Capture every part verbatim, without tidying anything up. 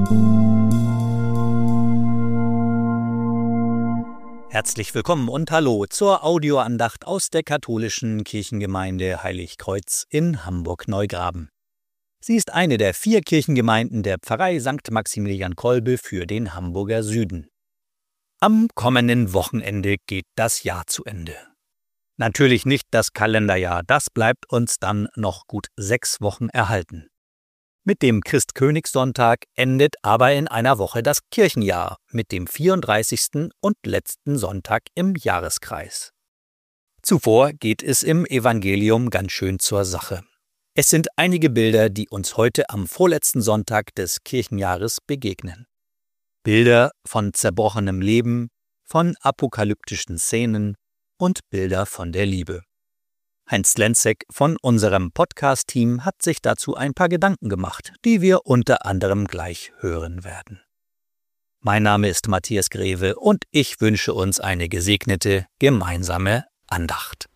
Herzlich willkommen und hallo zur Audioandacht aus der katholischen Kirchengemeinde Heiligkreuz in Hamburg-Neugraben. Sie ist eine der vier Kirchengemeinden der Pfarrei Sankt Maximilian Kolbe für den Hamburger Süden. Am kommenden Wochenende geht das Jahr zu Ende. Natürlich nicht das Kalenderjahr, das bleibt uns dann noch gut sechs Wochen erhalten. Mit dem Christkönigssonntag endet aber in einer Woche das Kirchenjahr mit dem vierunddreißigsten und letzten Sonntag im Jahreskreis. Zuvor geht es im Evangelium ganz schön zur Sache. Es sind einige Bilder, die uns heute am vorletzten Sonntag des Kirchenjahres begegnen. Bilder von zerbrochenem Leben, von apokalyptischen Szenen und Bilder von der Liebe. Heinz Lenzek von unserem Podcast-Team hat sich dazu ein paar Gedanken gemacht, die wir unter anderem gleich hören werden. Mein Name ist Matthias Greve und ich wünsche uns eine gesegnete gemeinsame Andacht.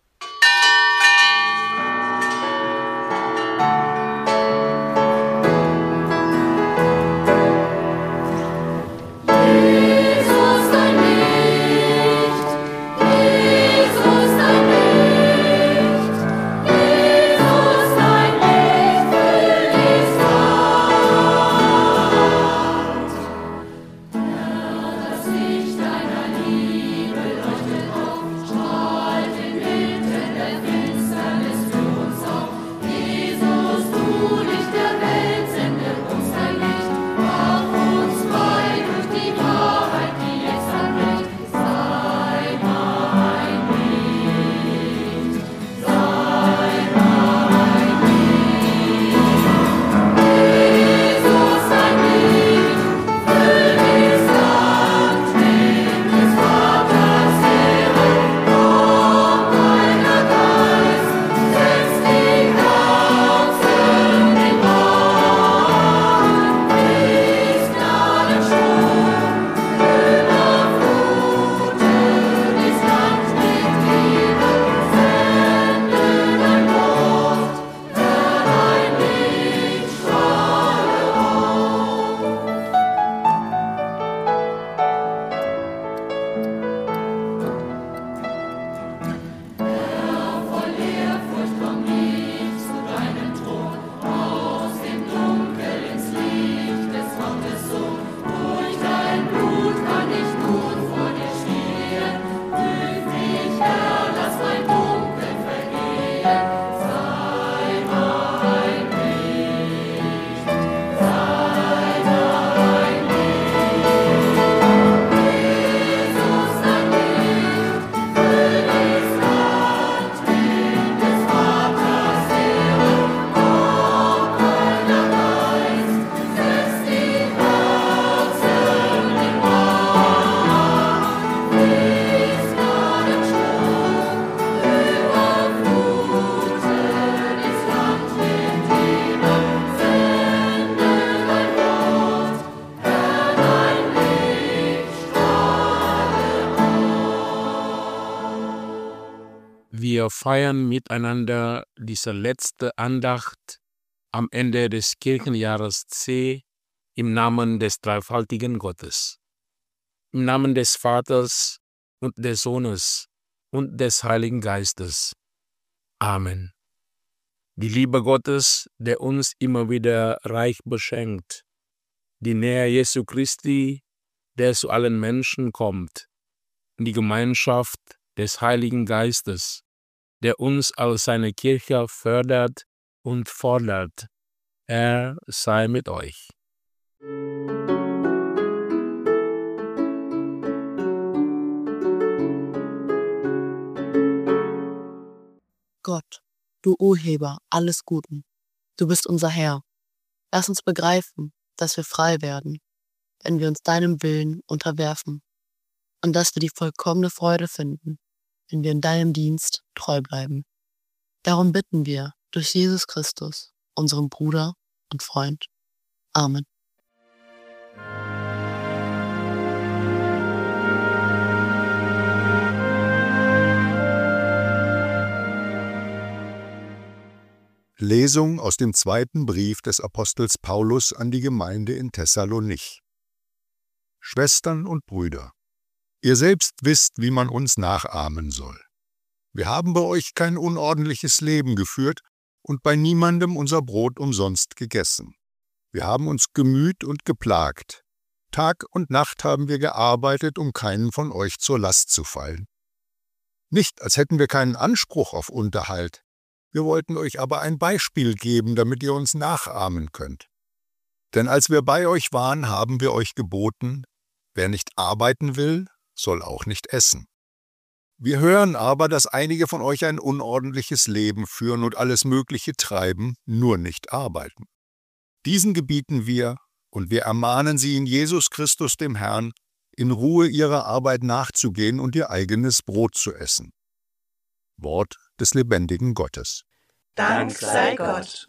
Wir feiern miteinander diese letzte Andacht am Ende des Kirchenjahres C im Namen des dreifaltigen Gottes. Im Namen des Vaters und des Sohnes und des Heiligen Geistes. Amen. Die Liebe Gottes, der uns immer wieder reich beschenkt, die Nähe Jesu Christi, der zu allen Menschen kommt, die Gemeinschaft des Heiligen Geistes, der uns als seine Kirche fördert und fordert. Er sei mit euch. Gott, du Urheber alles Guten, du bist unser Herr. Lass uns begreifen, dass wir frei werden, wenn wir uns deinem Willen unterwerfen und dass wir die vollkommene Freude finden, wenn wir in deinem Dienst treu bleiben. Darum bitten wir durch Jesus Christus, unseren Bruder und Freund. Amen. Lesung aus dem zweiten Brief des Apostels Paulus an die Gemeinde in Thessalonich. Schwestern und Brüder, ihr selbst wisst, wie man uns nachahmen soll. Wir haben bei euch kein unordentliches Leben geführt und bei niemandem unser Brot umsonst gegessen. Wir haben uns gemüht und geplagt. Tag und Nacht haben wir gearbeitet, um keinen von euch zur Last zu fallen. Nicht, als hätten wir keinen Anspruch auf Unterhalt. Wir wollten euch aber ein Beispiel geben, damit ihr uns nachahmen könnt. Denn als wir bei euch waren, haben wir euch geboten, wer nicht arbeiten will, soll auch nicht essen. Wir hören aber, dass einige von euch ein unordentliches Leben führen und alles Mögliche treiben, nur nicht arbeiten. Diesen gebieten wir, und wir ermahnen sie in Jesus Christus dem Herrn, in Ruhe ihrer Arbeit nachzugehen und ihr eigenes Brot zu essen. Wort des lebendigen Gottes. Dank sei Gott.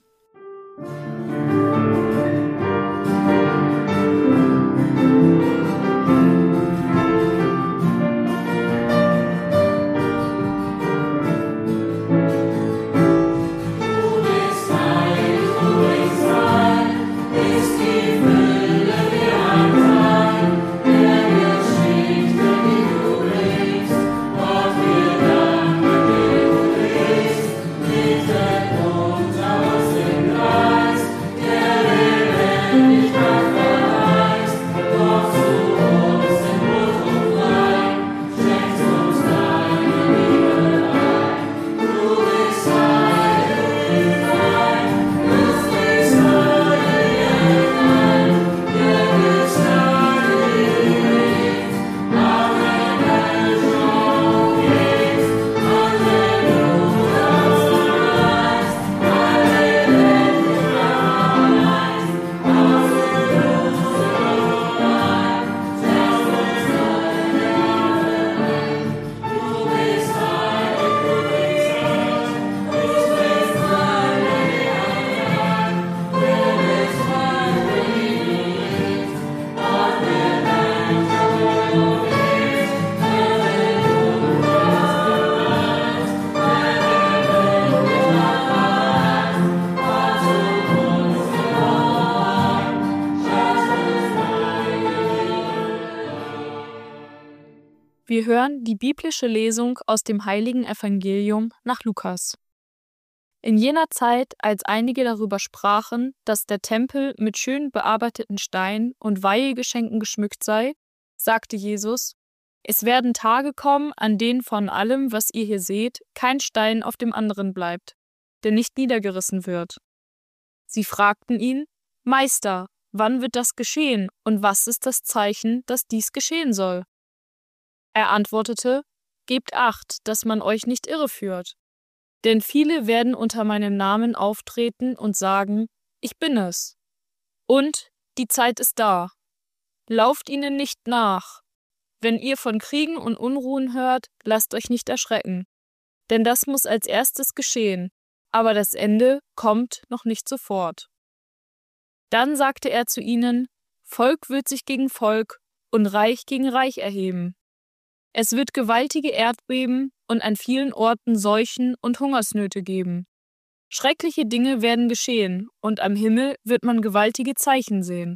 Wir hören die biblische Lesung aus dem heiligen Evangelium nach Lukas. In jener Zeit, als einige darüber sprachen, dass der Tempel mit schön bearbeiteten Steinen und Weihgeschenken geschmückt sei, sagte Jesus: Es werden Tage kommen, an denen von allem, was ihr hier seht, kein Stein auf dem anderen bleibt, der nicht niedergerissen wird. Sie fragten ihn: Meister, wann wird das geschehen und was ist das Zeichen, dass dies geschehen soll? Er antwortete: Gebt acht, dass man euch nicht irreführt. Denn viele werden unter meinem Namen auftreten und sagen: Ich bin es. Und die Zeit ist da. Lauft ihnen nicht nach. Wenn ihr von Kriegen und Unruhen hört, lasst euch nicht erschrecken. Denn das muss als erstes geschehen, aber das Ende kommt noch nicht sofort. Dann sagte er zu ihnen: Volk wird sich gegen Volk und Reich gegen Reich erheben. Es wird gewaltige Erdbeben und an vielen Orten Seuchen und Hungersnöte geben. Schreckliche Dinge werden geschehen, und am Himmel wird man gewaltige Zeichen sehen.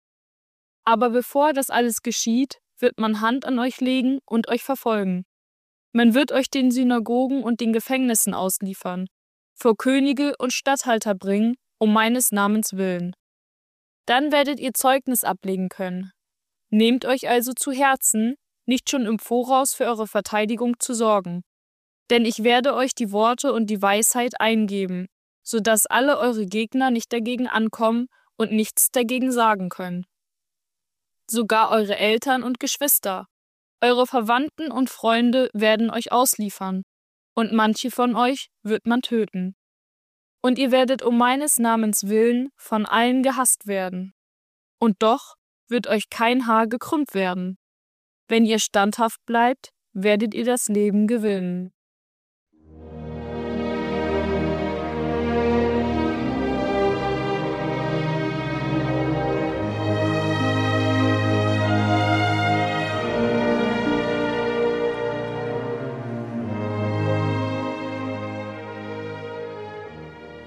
Aber bevor das alles geschieht, wird man Hand an euch legen und euch verfolgen. Man wird euch den Synagogen und den Gefängnissen ausliefern, vor Könige und Statthalter bringen, um meines Namens willen. Dann werdet ihr Zeugnis ablegen können. Nehmt euch also zu Herzen, nicht schon im Voraus für eure Verteidigung zu sorgen. Denn ich werde euch die Worte und die Weisheit eingeben, sodass alle eure Gegner nicht dagegen ankommen und nichts dagegen sagen können. Sogar eure Eltern und Geschwister, eure Verwandten und Freunde werden euch ausliefern, und manche von euch wird man töten. Und ihr werdet um meines Namens willen von allen gehasst werden. Und doch wird euch kein Haar gekrümmt werden. Wenn ihr standhaft bleibt, werdet ihr das Leben gewinnen.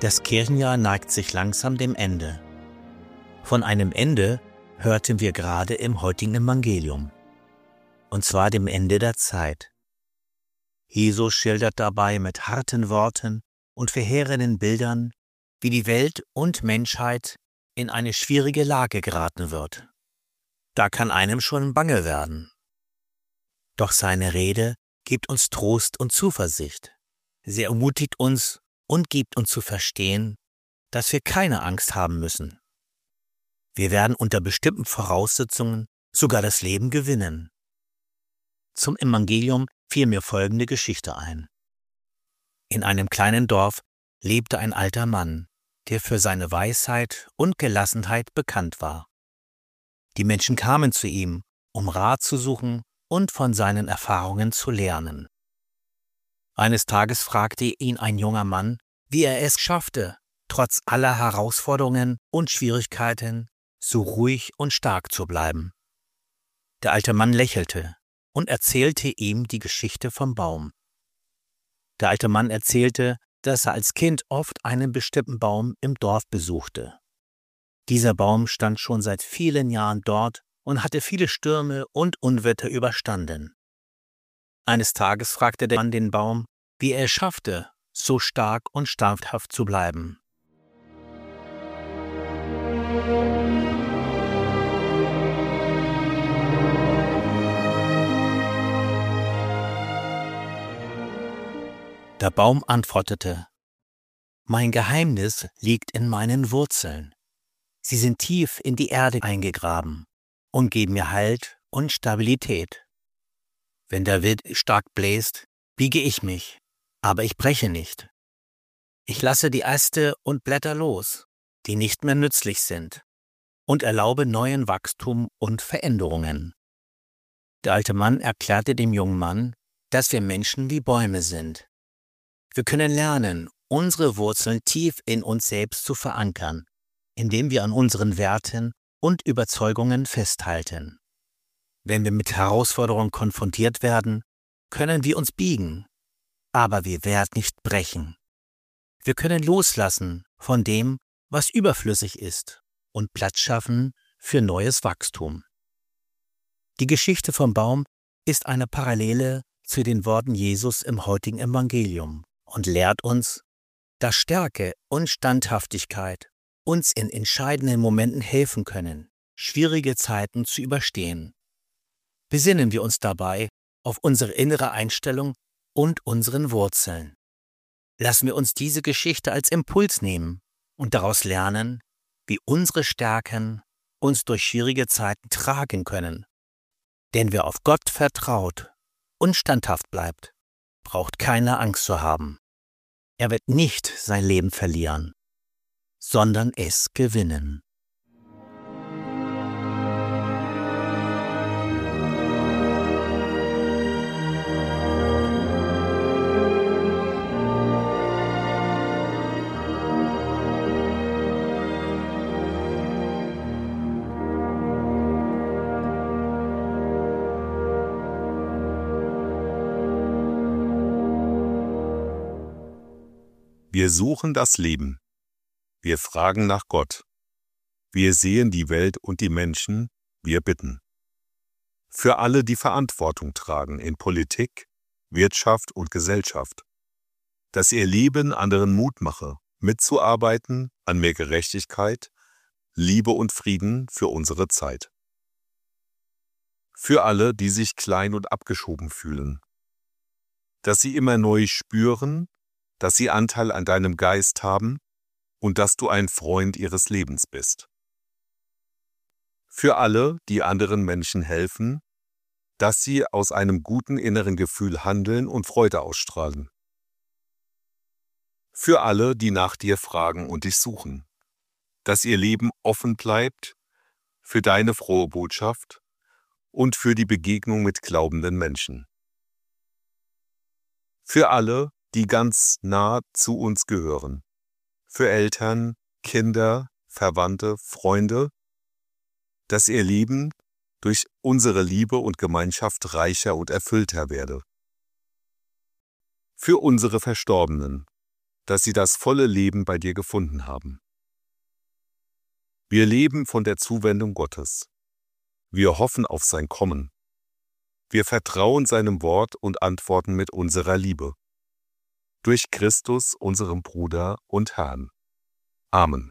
Das Kirchenjahr neigt sich langsam dem Ende. Von einem Ende hörten wir gerade im heutigen Evangelium. Und zwar dem Ende der Zeit. Jesus schildert dabei mit harten Worten und verheerenden Bildern, wie die Welt und Menschheit in eine schwierige Lage geraten wird. Da kann einem schon bange werden. Doch seine Rede gibt uns Trost und Zuversicht. Sie ermutigt uns und gibt uns zu verstehen, dass wir keine Angst haben müssen. Wir werden unter bestimmten Voraussetzungen sogar das Leben gewinnen. Zum Evangelium fiel mir folgende Geschichte ein. In einem kleinen Dorf lebte ein alter Mann, der für seine Weisheit und Gelassenheit bekannt war. Die Menschen kamen zu ihm, um Rat zu suchen und von seinen Erfahrungen zu lernen. Eines Tages fragte ihn ein junger Mann, wie er es schaffte, trotz aller Herausforderungen und Schwierigkeiten so ruhig und stark zu bleiben. Der alte Mann lächelte und erzählte ihm die Geschichte vom Baum. Der alte Mann erzählte, dass er als Kind oft einen bestimmten Baum im Dorf besuchte. Dieser Baum stand schon seit vielen Jahren dort und hatte viele Stürme und Unwetter überstanden. Eines Tages fragte der Mann den Baum, wie er es schaffte, so stark und standhaft zu bleiben. Der Baum antwortete: Mein Geheimnis liegt in meinen Wurzeln. Sie sind tief in die Erde eingegraben und geben mir Halt und Stabilität. Wenn der Wind stark bläst, biege ich mich, aber ich breche nicht. Ich lasse die Äste und Blätter los, die nicht mehr nützlich sind, und erlaube neuen Wachstum und Veränderungen. Der alte Mann erklärte dem jungen Mann, dass wir Menschen wie Bäume sind. Wir können lernen, unsere Wurzeln tief in uns selbst zu verankern, indem wir an unseren Werten und Überzeugungen festhalten. Wenn wir mit Herausforderungen konfrontiert werden, können wir uns biegen, aber wir werden nicht brechen. Wir können loslassen von dem, was überflüssig ist, und Platz schaffen für neues Wachstum. Die Geschichte vom Baum ist eine Parallele zu den Worten Jesus im heutigen Evangelium und lehrt uns, dass Stärke und Standhaftigkeit uns in entscheidenden Momenten helfen können, schwierige Zeiten zu überstehen. Besinnen wir uns dabei auf unsere innere Einstellung und unseren Wurzeln. Lassen wir uns diese Geschichte als Impuls nehmen und daraus lernen, wie unsere Stärken uns durch schwierige Zeiten tragen können. Denn wer auf Gott vertraut und standhaft bleibt, braucht keine Angst zu haben. Er wird nicht sein Leben verlieren, sondern es gewinnen. Wir suchen das Leben. Wir fragen nach Gott. Wir sehen die Welt und die Menschen. Wir bitten. Für alle, die Verantwortung tragen in Politik, Wirtschaft und Gesellschaft. Dass ihr Leben anderen Mut mache, mitzuarbeiten an mehr Gerechtigkeit, Liebe und Frieden für unsere Zeit. Für alle, die sich klein und abgeschoben fühlen. Dass sie immer neu spüren, dass sie Anteil an deinem Geist haben und dass du ein Freund ihres Lebens bist. Für alle, die anderen Menschen helfen, dass sie aus einem guten inneren Gefühl handeln und Freude ausstrahlen. Für alle, die nach dir fragen und dich suchen, dass ihr Leben offen bleibt für deine frohe Botschaft und für die Begegnung mit glaubenden Menschen. Für alle, die ganz nah zu uns gehören. Für Eltern, Kinder, Verwandte, Freunde, dass ihr Leben durch unsere Liebe und Gemeinschaft reicher und erfüllter werde. Für unsere Verstorbenen, dass sie das volle Leben bei dir gefunden haben. Wir leben von der Zuwendung Gottes. Wir hoffen auf sein Kommen. Wir vertrauen seinem Wort und antworten mit unserer Liebe. Durch Christus, unserem Bruder und Herrn. Amen.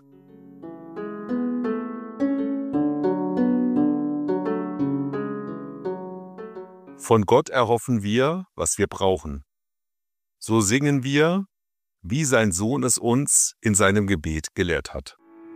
Von Gott erhoffen wir, was wir brauchen. So singen wir, wie sein Sohn es uns in seinem Gebet gelehrt hat.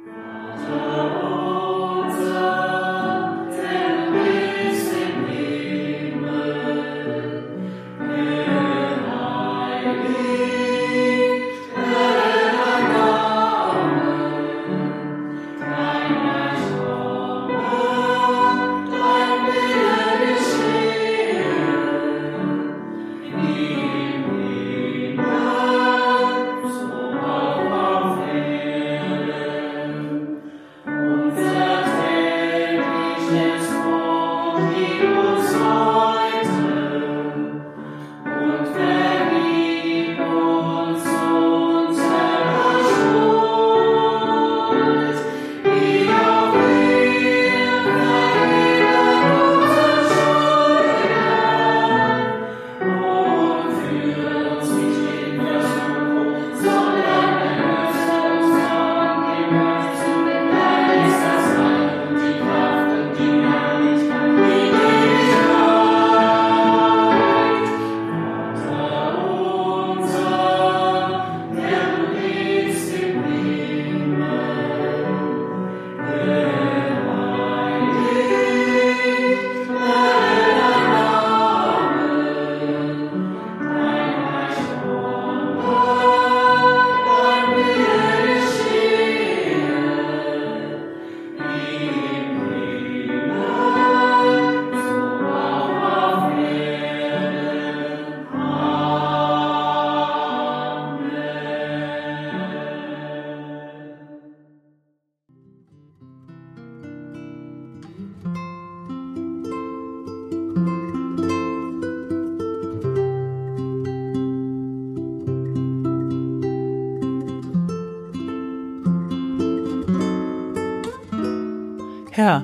Herr,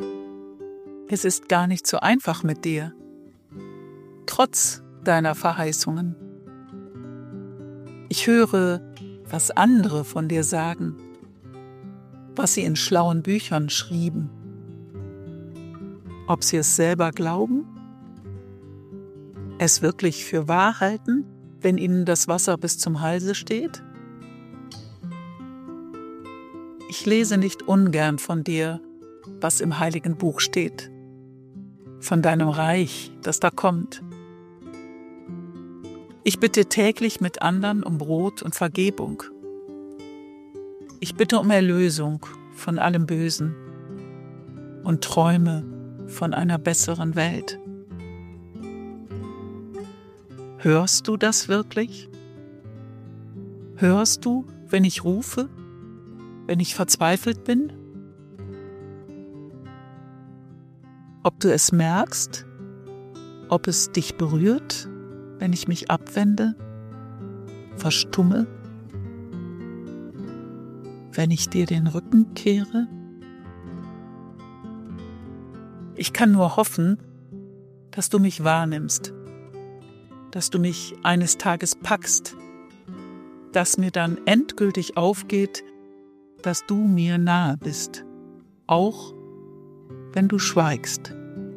es ist gar nicht so einfach mit dir, trotz deiner Verheißungen. Ich höre, was andere von dir sagen, was sie in schlauen Büchern schrieben. Ob sie es selber glauben, es wirklich für wahr halten, wenn ihnen das Wasser bis zum Halse steht? Ich lese nicht ungern von dir, was im Heiligen Buch steht, von deinem Reich, das da kommt. Ich bitte täglich mit anderen um Brot und Vergebung. Ich bitte um Erlösung von allem Bösen und träume von einer besseren Welt. Hörst du das wirklich? Hörst du, wenn ich rufe, wenn ich verzweifelt bin? Ob du es merkst, ob es dich berührt, wenn ich mich abwende, verstumme, wenn ich dir den Rücken kehre? Ich kann nur hoffen, dass du mich wahrnimmst, dass du mich eines Tages packst, dass mir dann endgültig aufgeht, dass du mir nahe bist, auch wenn du schweigst.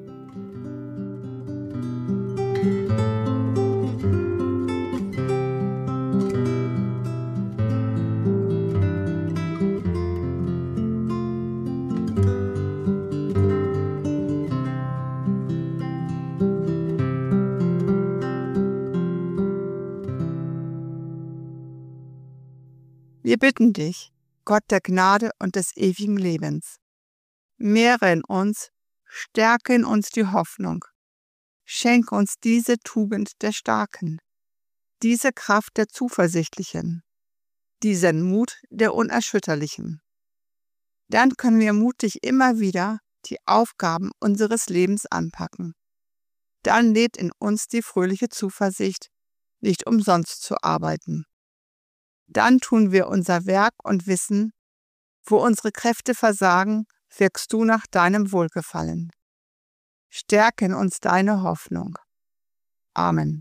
Wir bitten dich, Gott der Gnade und des ewigen Lebens, mehre in uns, stärke in uns die Hoffnung, schenke uns diese Tugend der Starken, diese Kraft der Zuversichtlichen, diesen Mut der Unerschütterlichen. Dann können wir mutig immer wieder die Aufgaben unseres Lebens anpacken. Dann lebt in uns die fröhliche Zuversicht, nicht umsonst zu arbeiten. Dann tun wir unser Werk und wissen, wo unsere Kräfte versagen, wirkst du nach deinem Wohlgefallen. Stärke in uns deine Hoffnung. Amen.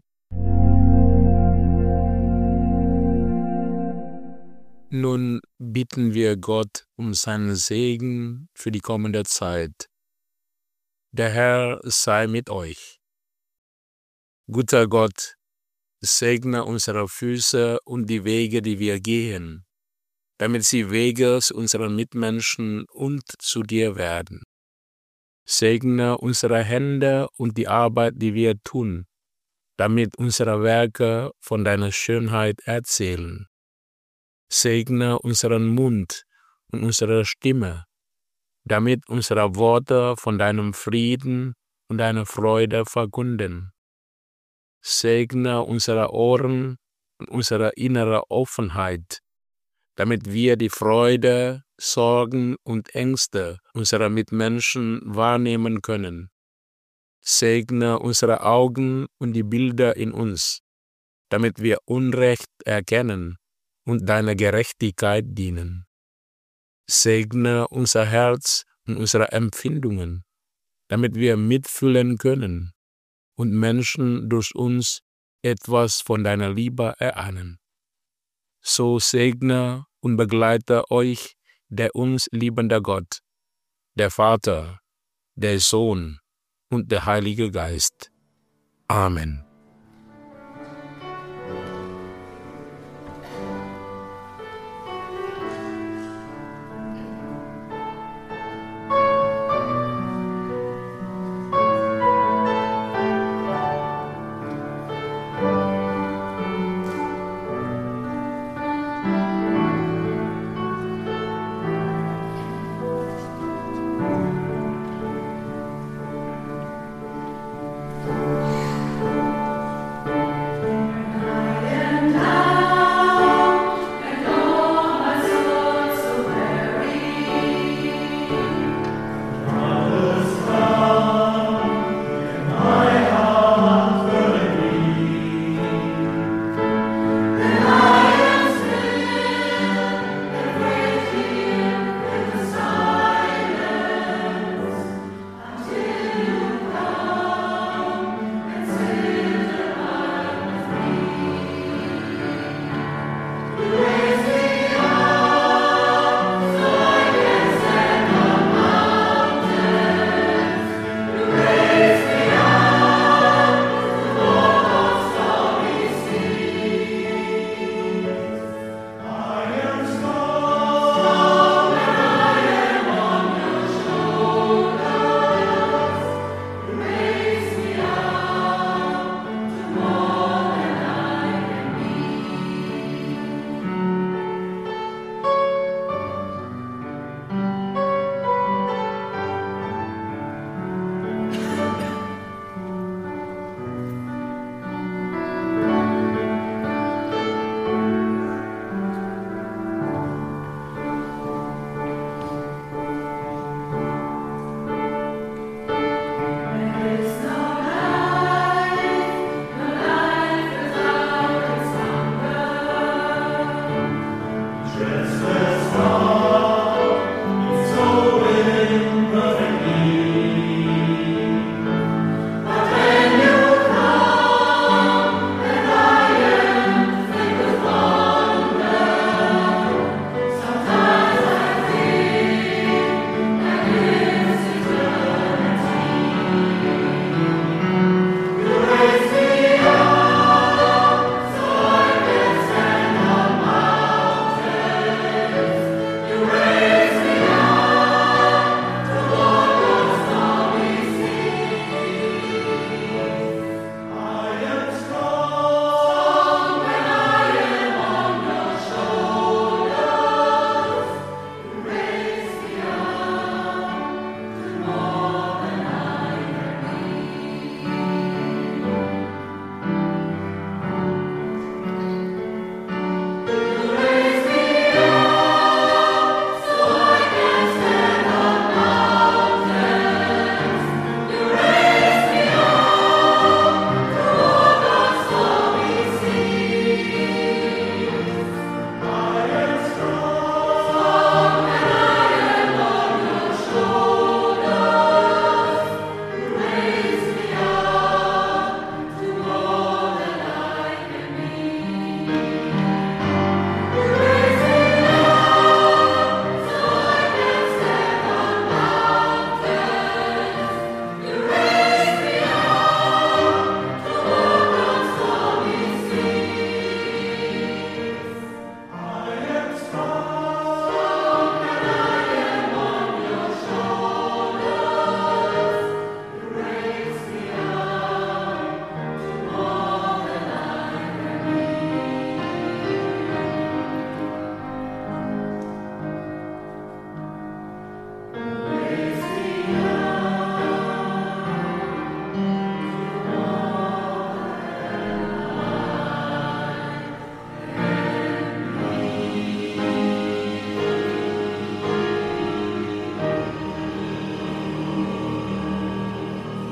Nun bitten wir Gott um seinen Segen für die kommende Zeit. Der Herr sei mit euch. Guter Gott, segne unsere Füße und die Wege, die wir gehen, damit sie Wege zu unseren Mitmenschen und zu dir werden. Segne unsere Hände und die Arbeit, die wir tun, damit unsere Werke von deiner Schönheit erzählen. Segne unseren Mund und unsere Stimme, damit unsere Worte von deinem Frieden und deiner Freude verkünden. Segne unsere Ohren und unsere innere Offenheit, damit wir die Freude, Sorgen und Ängste unserer Mitmenschen wahrnehmen können. Segne unsere Augen und die Bilder in uns, damit wir Unrecht erkennen und deiner Gerechtigkeit dienen. Segne unser Herz und unsere Empfindungen, damit wir mitfühlen können und Menschen durch uns etwas von deiner Liebe erahnen. So segne und begleite euch der uns liebende Gott, der Vater, der Sohn und der Heilige Geist. Amen.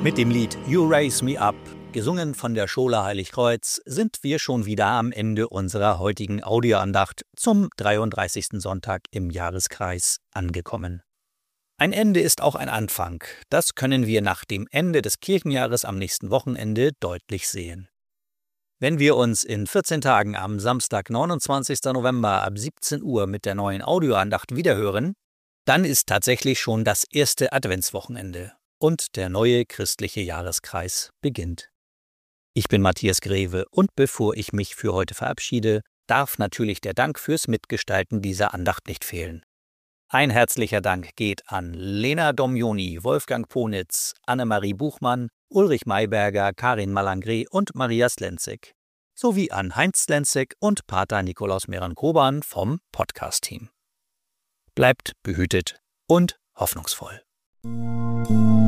Mit dem Lied You Raise Me Up, gesungen von der Schola Heiligkreuz, sind wir schon wieder am Ende unserer heutigen Audioandacht zum dreiunddreißigsten Sonntag im Jahreskreis angekommen. Ein Ende ist auch ein Anfang. Das können wir nach dem Ende des Kirchenjahres am nächsten Wochenende deutlich sehen. Wenn wir uns in vierzehn Tagen am Samstag, neunundzwanzigsten November ab siebzehn Uhr mit der neuen Audioandacht wiederhören, dann ist tatsächlich schon das erste Adventswochenende und der neue christliche Jahreskreis beginnt. Ich bin Matthias Greve und bevor ich mich für heute verabschiede, darf natürlich der Dank fürs Mitgestalten dieser Andacht nicht fehlen. Ein herzlicher Dank geht an Lena Domjoni, Wolfgang Ponitz, Annemarie Buchmann, Ulrich Mayberger, Karin Malangre und Maria Slenzek, sowie an Heinz Slenzek und Pater Nikolaus Meran-Koban vom Podcast-Team. Bleibt behütet und hoffnungsvoll.